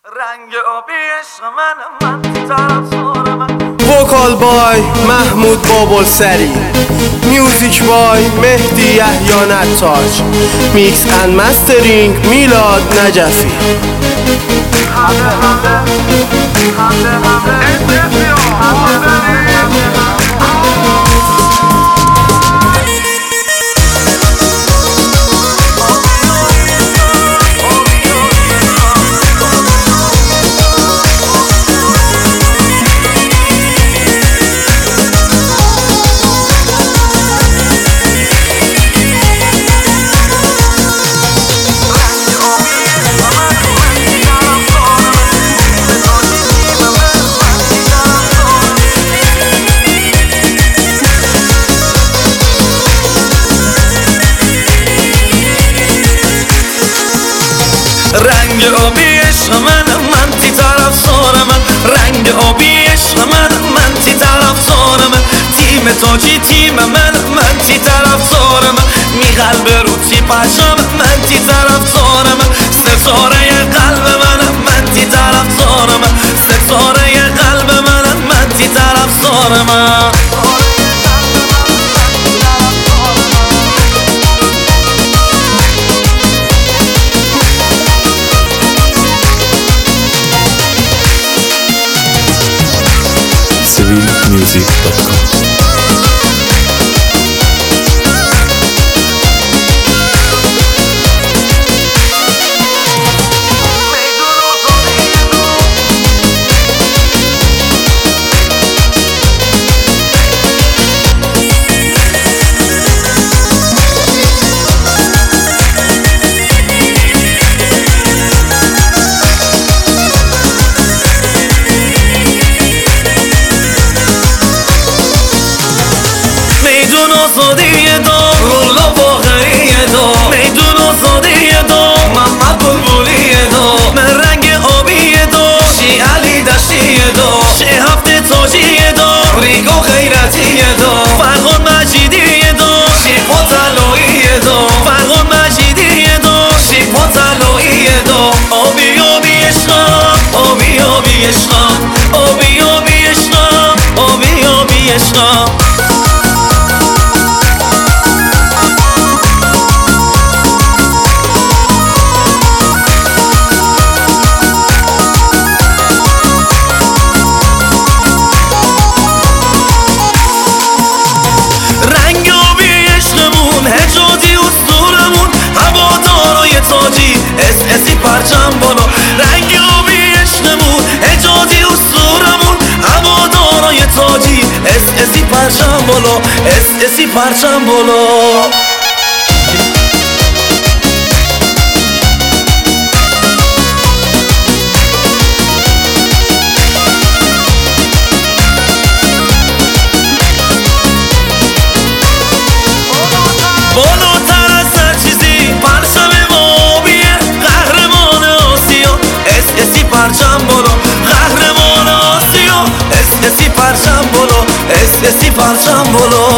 رنگ آبی عشق من طرفدار من. وکال بای محمود بابلسری، میوزیک بای مهدی یحیی نتاج، میکس اند مسترینگ میلاد نجفی. رنگ آبی عشق من تی طرفدار من. رنگ آبی عشق من تی طرفدار من. تیم تاجی تیم من تی طرفدار من. می قلب رو تی پشم من تی طرفدار من. ستاره قلب من تی طرفدار من. ستاره قلب من تی طرفدار من. civilmusic.com میدون آزادی دا رولا باقری دا. میدون آزادی دا محمد بلبلی دا. من رنگ آبی دا شی علی دشتی دا. شی هفته تاجی دا ریگو خیرتی دا. فرغان مجیدی دا شی پاتلایی دا. فرغان مجیدی دا شی پاتلایی دا. آبی آبی عشقم آبی آبی عشقم آبی آبی عشقم آبی آبی عشقم. اسی پرچم بالا رنگ آبی عشقمون حجازی اسطورمون هوادارای تاجی اسی پرچم بالا اسی پرچم بالا. بالاتر از هر چیزی پرچم اسی پرچم بالا قهرمان آسیا اسی پرچم بالا اسی پرچم بالا.